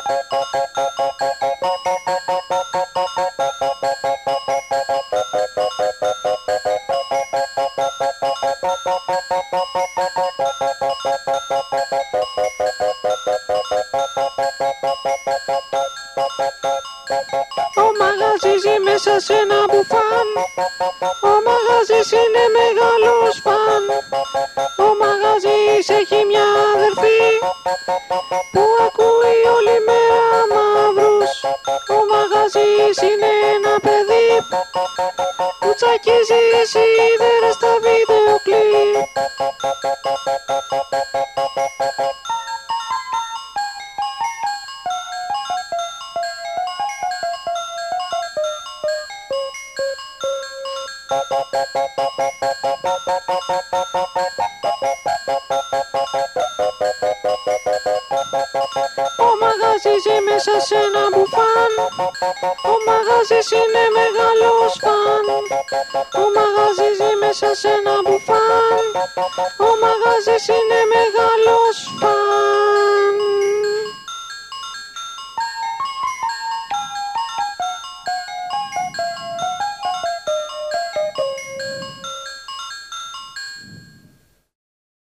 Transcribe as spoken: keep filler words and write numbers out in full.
Ο μαγαζής μέσα σε ένα μπουφάν. Ο μαγαζής είναι μεγάλος φαν. Ο μαγαζής έχει μια αδερφή που ακούει όλη μέρα μαύρους. Ο μαγαζής είναι ένα παιδί που τσακίζει σίδερα στα βίντεο κλιπ. Ο μαγαζής μέσα σε ένα μπουφάν. Ο μαγαζής είναι μεγάλος φαν. Ο μαγαζής μέσα σε ένα μπουφάν. Ο μαγαζής είναι